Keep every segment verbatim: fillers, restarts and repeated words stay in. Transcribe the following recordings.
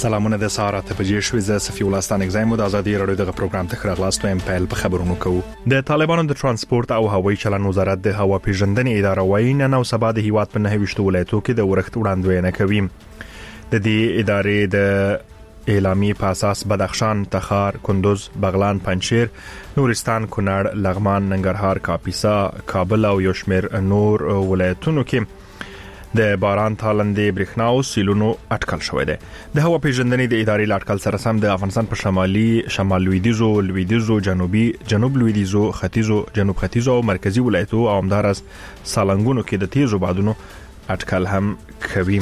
سلامونه د سهارت په جې شوې ز صفي ولستان اگزایم د ازادي رادیو دغه پروګرام ته خراغلاستو ام پل په خبرونو کوو. د طالبانو د ترانسپورت او هوایي چلن وزارت د هوا پیژندنې اداره وايي نن او سبا د هیواد په نهه ویشت ولایتو کې د ورښت وړاندوینه کوي. د دې ادارې د اعلامی په اساس بدخشان، تخار، کندوز، بغلان، پنجشیر، نورستان، کونړ، لغمان، ننګرهار، کاپیسا، کابل او یو شمېر نور ولایتونو کې د باران تالندې برېښنا او سیلونو اټکل شوې ده. د هوا پیژندنې د ادارې لاټکل سره سم د افغانستان په شمالي، شمال لویدیزو، لویدیزو، جنوبي، جنوب لویدیزو، ختیځو، جنوب ختیځو او مرکزی ولایتو او همدارس سالنګونو کې د تیزو بادونو اټکل هم کوي.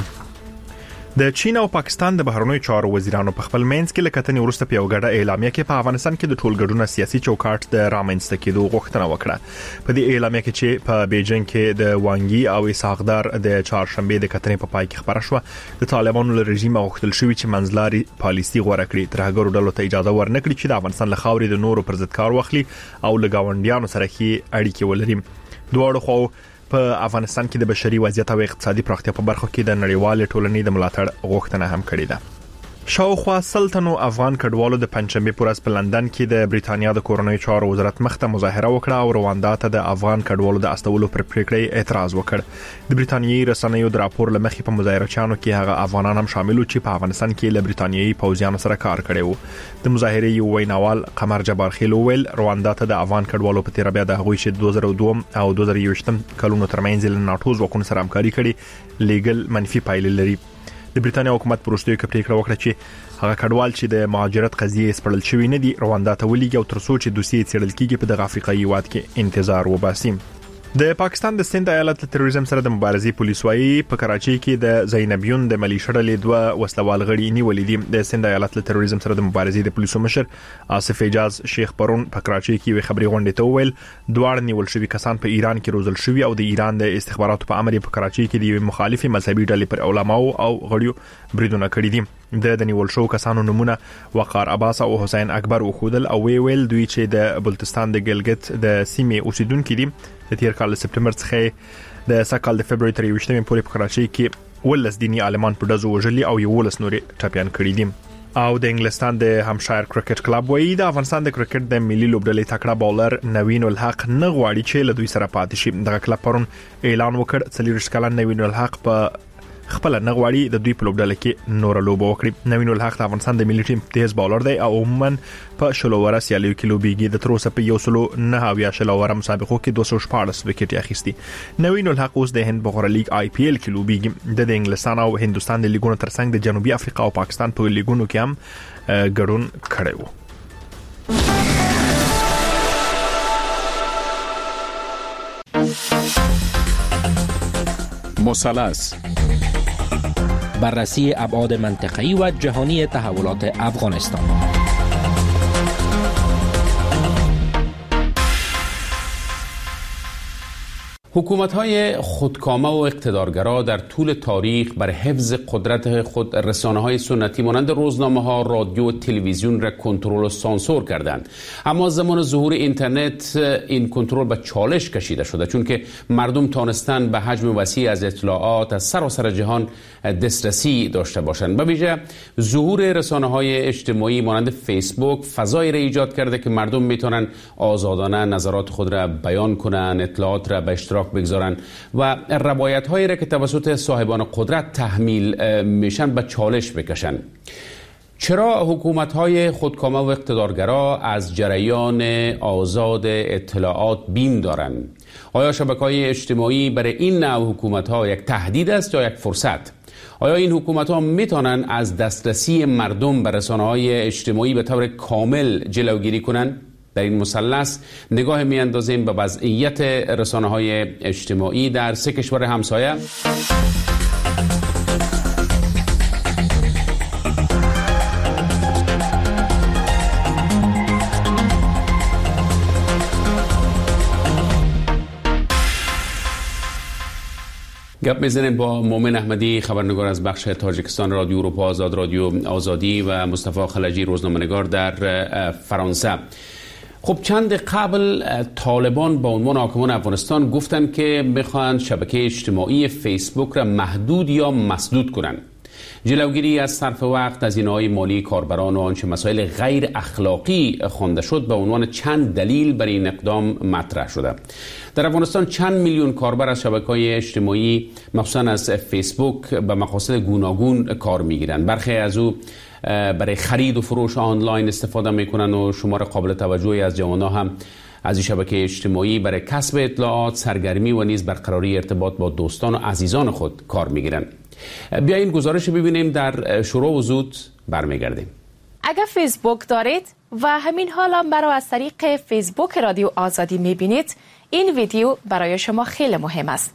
د چین او پاکستان د بهرنیو چارو وزیرانو په خپل منځ کې لکتنې ورسته په یو ګډه اعلامیه کې په افغانستان کې د ټولګډونه سیاسي چوکاټ د رامنځته کېدو غوښتنه وکړه. په دې اعلامیه کې چې په بیجینګ کې د وانګي او اسحاقدار د چهارشنبه د کتنې په پای کې خبره شوه، د طالبانو له رژیم غوښتل شوی چې منځلاري پالیسي غوړه کړي، ترهګرو ډلو ته اجازه ورنکړي چې د افغانستان له خاورې د نورو پر ضد کار واخلي او له گاونډیانو سره کې اړیکې ولري. دواړو خو په افغانستان کې د بشري وضعیت او اقتصادي پراختیا په برخو کې د نړیوال ټولنې د ملاتړ غوښتنه هم کړې ده. شاوخوا سلطنو افغان کډوالو د پنځمې پورس په لندن کې د بریتانیا د کورنیو چارو وزارت مخته مظاهره وکړه او رواندا ته د افغان کډوالو د استولو پر پریکړې اعتراض وکړ. د بریتانیایي رسنیو د راپور لمخې په مظاهرچیانو کې هغه افغانان هم شامل چې په افغانستان کې له بریتانیایي پوځیانو سره کار کړی وو. د مظاهرې یو ویناوال قمر جبار خیل ویل رواندا ته د افغان کډوالو په تیر بیا د هغوی چې دوه زره دوه او دوه زره یوویشت کلونو ترمنځ له ناتو ځواکونو سره همکاري کړې لیګل منفي پایلې لري. د بریتانیا حکومت پروستوي کې پریکړه وکړه چې هغه کډوال چې د مهاجرت قضیه سپړل شوی نه دي رواندا ته ولېږي او ترڅو چې دوسیې څېړل کیږي په دغه افریقایي هیواد کې انتظار وباسي. د پاکستان د سند ایالت له تروریزم سره د مبارزې پولیس وايي په کراچۍ کې د زینبیون د ملیشیا ډلې دوه وسلوال غړي نیولې دي. د سند ایالت له تروریزم سره د مبارزې د پولیسو مشر آصف اعجاز شیخ پرون په کراچۍ کې وی خبري غونډه ته ویل دوه نیول شوی کسان په ایران کې روزل شوی او د ایران د استخباراتو په امر په کراچۍ کې د مخالفي مذهبي ډلې پر علماو او غړیو بریدونه کړی دي. د د نیول شو کسانو نمونه وقار عباس او حسین اکبر وخودل او وی ویل دوی چې د بلوچستان د ګلګت د سیمې اوسیدونکو دي. د تیر کال سپټمبر څخه د سکهال د فبراير تر یوویشتمې پورې په کراچۍ کې ولس دینی عالمان په دزو وژلي او یو ولس نورې ټاپیان کړی دي. او د انګلستان د همشایر کرکټ کلب وایي د افغانستان د کرکټ د ملي لوبډلې تکړه بولر نوین الحق نه غواړي چې له دوی سره پاتې شي. دغه کلب پرون اعلان وکړ څلور کلن نوین الحق په خپل نه غواړي د دوی په لوبډله کې نور لوب وکړي. نوین الحق د افغانستان د ملي ټیم تیز بولر دی او عموما په شلووره سیالیو کې لوبيږي. د تروسه په یو سلو نه اویا شلووره مسابقو کې دوه سوه شپاړس وکټ اخیستي. نوین الحق اوس د هند بغره لیګ آی پی ایل کې لوبيږي. د انګلستان او هندستان د لیګونو ترڅنګ د جنوبي افریقا او پاکستان په لیګونو کې هم ګډون کړی وو. مثلث بررسی ابعاد منطقه‌ای و جهانی تحولات افغانستان. حکومت‌های خودکامه و اقتدارگرا در طول تاریخ بر حفظ قدرت خود رسانه‌های سنتی مانند روزنامه‌ها، رادیو و تلویزیون را کنترل و سانسور کردند. اما زمان ظهور اینترنت این کنترل به چالش کشیده شده، چون که مردم تانستن به حجم وسیع از اطلاعات از سراسر جهان دسترسی داشته باشند. به ویژه ظهور رسانه‌های اجتماعی مانند فیسبوک فضایی را ایجاد کرده که مردم میتونن آزادانه نظرات خود را بیان کنند، اطلاعات را به اشتراک بگذارن و روایت هایی را که توسط صاحبان قدرت تحمیل میشن به چالش بکشن. چرا حکومت های خودکامه و اقتدارگرا از جریان آزاد اطلاعات بیم دارند؟ آیا شبکه های اجتماعی برای این نوع حکومت ها یک تهدید است یا یک فرصت؟ آیا این حکومت ها میتونن از دسترسی مردم به رسانه های اجتماعی به طور کامل جلوگیری کنند؟ در این مثلث نگاه میاندازیم به وضعیت رسانه‌های اجتماعی در سه کشور همسایه. گپ میزنیم با مومن احمدی، خبرنگار از بخش تاجیکستان رادیو اروپا آزاد، رادیو آزادی، و مصطفی خلجی، روزنامه‌نگار در فرانسه. خب چند قبل طالبان با عنوان حاکمان افغانستان گفتن که میخوان شبکه اجتماعی فیسبوک را محدود یا مسدود کنن. جلوگیری از صرف وقت، هزینه‌های مالی کاربران و آنچه مسائل غیر اخلاقی خوانده شد به عنوان چند دلیل برای این اقدام مطرح شده. در افغانستان چند میلیون کاربر از شبکه‌های اجتماعی مخصوصاً از فیسبوک به مقاصد گوناگون کار می‌گیرند. برخی از او برای خرید و فروش آنلاین استفاده می‌کنند و شمار قابل توجهی از جوانان هم از این شبکه اجتماعی برای کسب اطلاعات، سرگرمی و نیز برقراری ارتباط با دوستان و عزیزان خود کار می‌گیرند. بیایید گزارش ببینیم، در شروع و زود برمیگردیم. اگر فیسبوک دارید و همین حال هم برای از طریق فیسبوک رادیو آزادی می‌بینید، این ویدیو برای شما خیلی مهم است.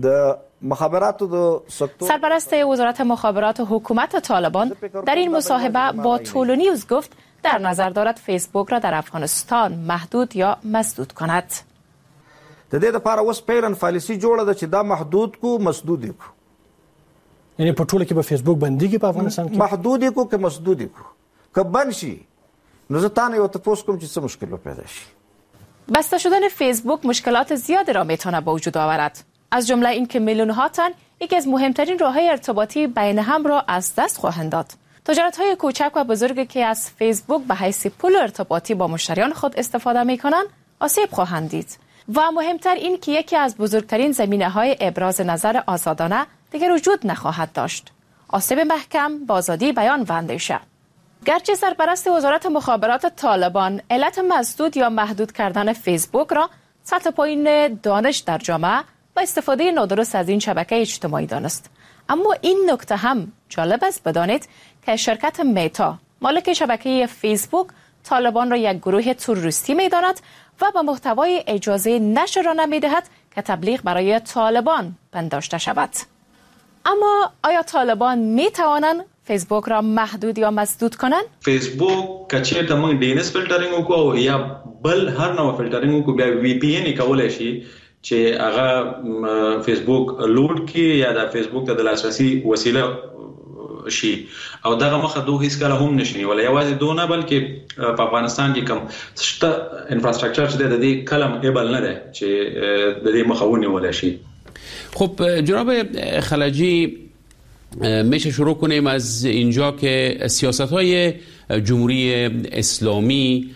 سرپرست وزارت مخابرات و حکومت طالبان در این مصاحبه با طولو نیوز گفت در نظر دارد فیسبوک را در افغانستان محدود یا مسدود کند. د دې لپاره اوس پیرن پالیسی جوړه ده چې دا محدود کو مسدود کو. یعنی په ټوله کې به فیسبوک بنديږي په افغانستان کې؟ محدود کو که مسدود کو. که بند شي نو زه تاسو ته پوښتنه کوم چې څه مشکل پیدا شي. بسته شدن فیسبوک مشکلات زیادی را میتونه به وجود آورد. از جمله این که میلیون ها تن یکی از مهمترین راه‌های ارتباطی بین هم را از دست خواهند داد. تجارت‌های کوچک و بزرگی که از فیسبوک به حیث پول ارتباطی با مشتریان خود استفاده می‌کنند، آسیب خواهند دید. و مهمتر این که یکی از بزرگترین زمینه‌های ابراز نظر آزادانه دیگر وجود نخواهد داشت. آسیب محکم با آزادی بیان و اندیشه. گرچه سرپرست وزارت مخابرات طالبان علت مسدود یا محدود کردن فیسبوک را سطح پایین دانش در جامعه و استفاده نادرست از این شبکه اجتماعی دانست، اما این نکته هم جالب است بدانید که شرکت میتا مالک شبکه فیسبوک طالبان را یک گروه تروریستی می‌داند و به محتوای اجازه نشر را نمی‌دهد که تبلیغ برای طالبان پنداشته شود. اما آیا طالبان می‌توانند فیسبوک را محدود یا مسدود کنند؟ فیسبوک کچې ته موږ ډي ان اس فلټرینګ وکړو یا بل هر نوع فلټرینګ وکړو، بیا وی پی ان کولای شي چې هغه فیسبوک لوډ کی یا د فیسبوک ته د لاسرسي وسیله شي او دغه مخه دوه هیڅ کله هم نشي ولا یوازې دونه بلکې په افغانستان کې کم شته انفراستراکچر چې د دې کلم ایبل نه ده چې د دې مخاوني ولا شي. خب جناب خلجی، میشه شروع کنیم از اینجا که سیاست‌های جمهوری اسلامی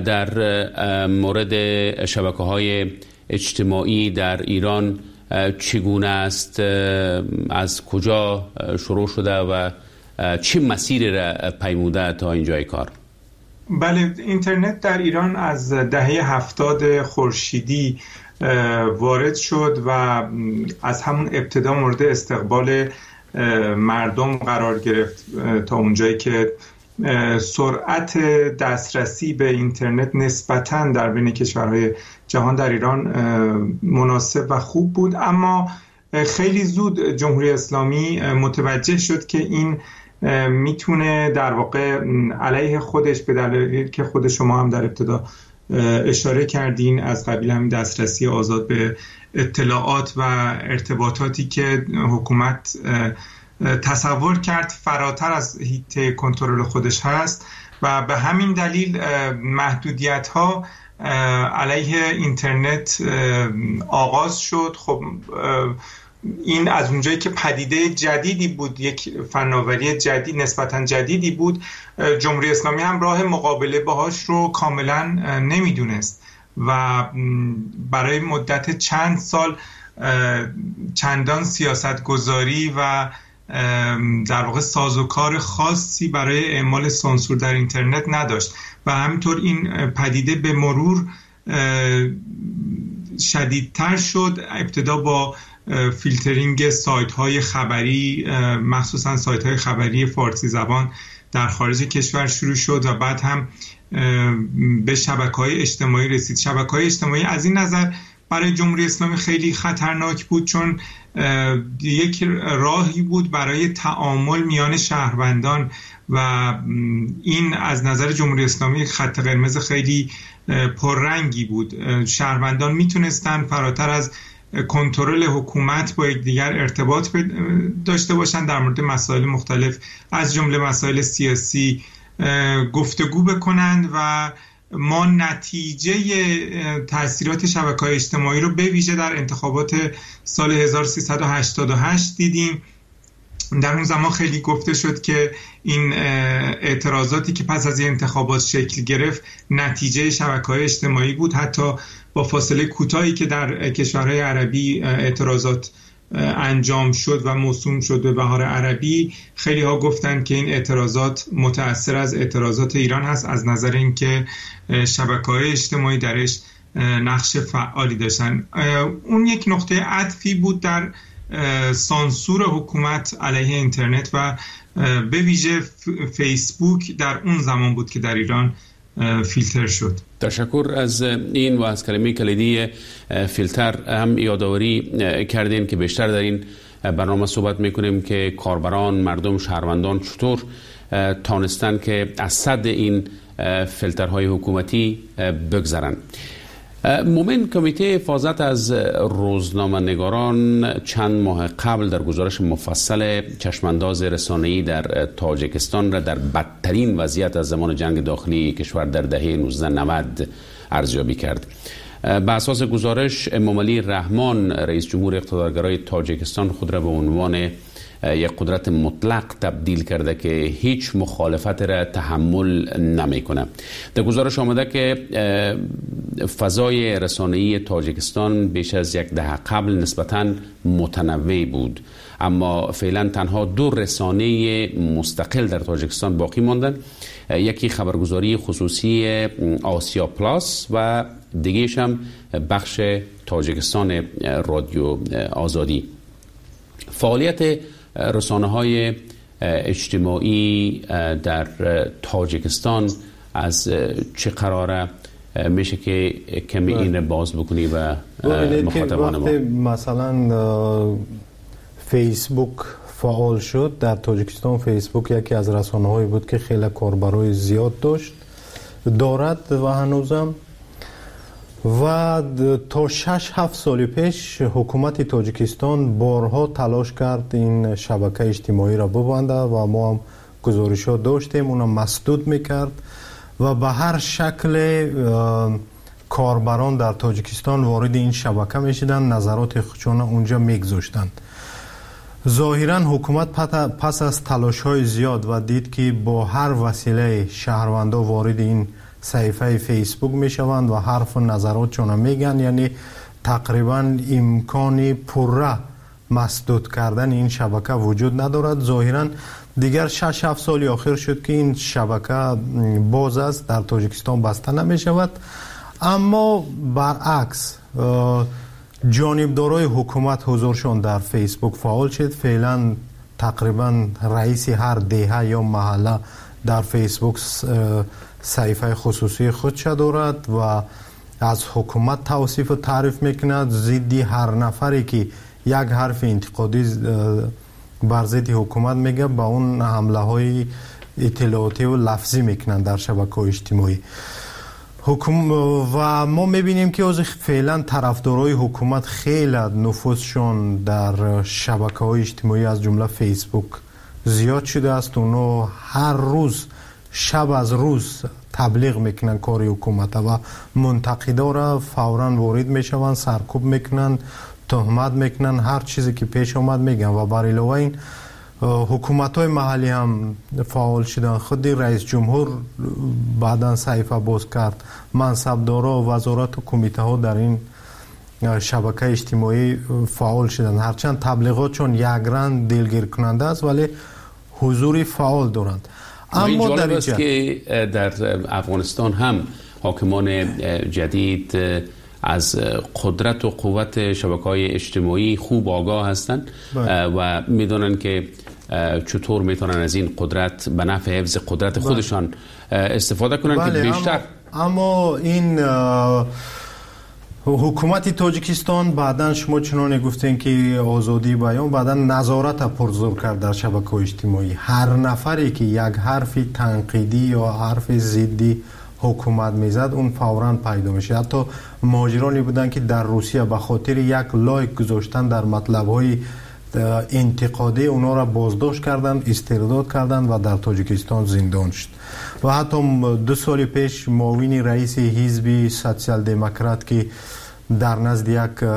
در مورد شبکه‌های اجتماعی در ایران چگونه است، از کجا شروع شده و چه مسیری را پیموده تا اینجای کار؟ بله، اینترنت در ایران از دهه هفتاد خورشیدی وارد شد و از همون ابتدا مورد استقبال مردم قرار گرفت تا اونجایی که سرعت دسترسی به اینترنت نسبتاً در بین کشورهای جهان در ایران مناسب و خوب بود، اما خیلی زود جمهوری اسلامی متوجه شد که این میتونه در واقع علیه خودش، به دلیلی که خود شما هم در ابتدا اشاره کردین، از قبیل همین دسترسی آزاد به اطلاعات و ارتباطاتی که حکومت تصور کرد فراتر از حیطه کنترل خودش هست و به همین دلیل محدودیت‌ها علیه اینترنت آغاز شد. خب این از اونجایی که پدیده جدیدی بود، یک فناوری جدید نسبتاً جدیدی بود، جمهوری اسلامی هم راه مقابله باهاش رو کاملاً نمیدونست و برای مدت چند سال چندان سیاستگذاری و در واقع سازوکار خاصی برای اعمال سانسور در اینترنت نداشت و همینطور این پدیده به مرور شدیدتر شد. ابتدا با فیلترینگ سایت های خبری، مخصوصا سایت های خبری فارسی زبان در خارج کشور شروع شد و بعد هم به شبکه‌های اجتماعی رسید. شبکه‌های اجتماعی از این نظر برای جمهوری اسلامی خیلی خطرناک بود چون یک راهی بود برای تعامل میان شهروندان و این از نظر جمهوری اسلامی خط قرمز خیلی پررنگی بود. شهروندان میتونستن فراتر از کنترل حکومت با یکدیگر ارتباط داشته باشند، در مورد مسائل مختلف از جمله مسائل سیاسی گفتگو بکنند و ما نتیجه تأثیرات شبکه‌های اجتماعی رو به ویژه در انتخابات سال هزار و سیصد و هشتاد و هشت دیدیم در اون زمان خیلی گفته شد که این اعتراضاتی که پس از این انتخابات شکل گرفت نتیجه شبکه‌های اجتماعی بود. حتی با فاصله کوتاهی که در کشورهای عربی اعتراضات انجام شد و موسوم شد به بهار عربی، خیلی ها گفتند که این اعتراضات متأثر از اعتراضات ایران هست، از نظر اینکه شبکه‌های اجتماعی درش نقش فعالی داشتن. اون یک نقطه عطفی بود در سانسور حکومت علیه اینترنت و به ویژه فیسبوک در اون زمان بود که در ایران فیلتر شد. تشکر از این و از کلمه کلیدی فیلتر. هم یادآوری کردین که بیشتر در این برنامه صحبت میکنیم که کاربران، مردم، شهروندان چطور تانستن که از صد این فیلترهای حکومتی بگذرن. مومن، کمیته حفاظت از روزنامه نگاران چند ماه قبل در گزارش مفصل چشمانداز رسانه‌ای در تاجیکستان را در بدترین وضعیت از زمان جنگ داخلی کشور در دهه نوزده نود ارزیابی کرد. بر اساس گزارش، امام علی رحمان، رئیس جمهور اقتدارگرای تاجیکستان، خود را به عنوان یک قدرت مطلق تبدیل کرده که هیچ مخالفت را تحمل نمیکنه. در گزارش آمده که فضای رسانه‌ای تاجیکستان بیش از یک دهه قبل نسبتاً متنوع بود، اما فعلا تنها دو رسانه مستقل در تاجیکستان باقی ماندن. یکی خبرگزاری خصوصی آسیا پلاس و دیگه‌اش هم بخش تاجیکستان رادیو آزادی. فعالیت رسانه‌های اجتماعی در تاجیکستان از چه قراره؟ میشه که کمی این باز بکنی و مخاطبان ما. مثلا فیسبوک فعال شد در تاجیکستان. فیسبوک یکی از رسانه‌هایی بود که خیلی کاربرای زیاد داشت دارد و هنوزم، و تا شش هفت سال پیش حکومت تاجیکستان بارها تلاش کرد این شبکه اجتماعی را ببنده و ما هم گزارشات داشتیم، اونم مسدود میکرد و به هر شکل کاربران در تاجیکستان وارد این شبکه میشدن، نظرات خودشون اونجا میگذاشتند. ظاهرا حکومت پس از تلاش های زیاد و دید که با هر وسیله شهروندا وارد این صفحه فیسبوک میشوند و حرف و نظراتشون میگن، یعنی تقریبا امکانی پره مسدود کردن این شبکه وجود ندارد. ظاهرا دیگر شش هفت سالی آخر شد که این شبکه باز است، در تاجیکستان بسته نمی شود. اما برعکس جانبدارای حکومت حضورشون در فیسبوک فعال شد. فعلا تقریبا رئیس هر دهه یا محله در فیسبوک صفحه خصوصی خودش دارد و از حکومت توصیف و تعریف میکند. ضدی هر نفری که یک حرف انتقادی بر ضد حکومت میگه با اون حمله های اطلاعاتی و لفظی میکنن در شبکه‌های اجتماعی. حکوم و ما میبینیم که از فعلا طرفدارای حکومت خیلی نفوذشون در شبکه‌های اجتماعی از جمله فیسبوک زیاد شده است. اونو هر روز شب از روز تبلیغ میکنن کاری حکومت و منتقدا را فوراً وارد میشوند، سرکوب میکنن، تهمت میکنن، هر چیزی که پیش اومد میگن. و بر علاوه این حکومت های محلی هم فعال شدن. خود رئیس جمهور بعداً صحیفه باز کرد، منصبدارا و وزارت و کمیته ها در این شبکه اجتماعی فعال شدن. هرچند تبلیغات چون یک رنگ دلگیر کننده است ولی حضوری فعال دارند. اما جالب است که در افغانستان هم حاکمان جدید از قدرت و قوت شبکه‌های اجتماعی خوب آگاه هستند و میدونن که چطور میتونن از این قدرت به نفع حفظ قدرت خودشان استفاده کنن. بله، که بیشتر اما, اما این حکومت تاجیکستان بعداً شما چنانه گفتین که آزادی بیان، بعداً نظارت پرزور کرد در شبکه‌های اجتماعی. هر نفری که یک حرفی تنقیدی یا حرف ضدی حکومت میزد اون فوراً پیدا میشه. حتی ماجرانی بودن که در روسیه به خاطر یک لایک گذاشتن در مطلب‌های انتقادی اونا را بازداشت کردن، استرداد کردن و در تاجیکستان زندان شد. و حتی دو سال پیش معاون رئیس حزب سوسیال دموکرات که در نزد یک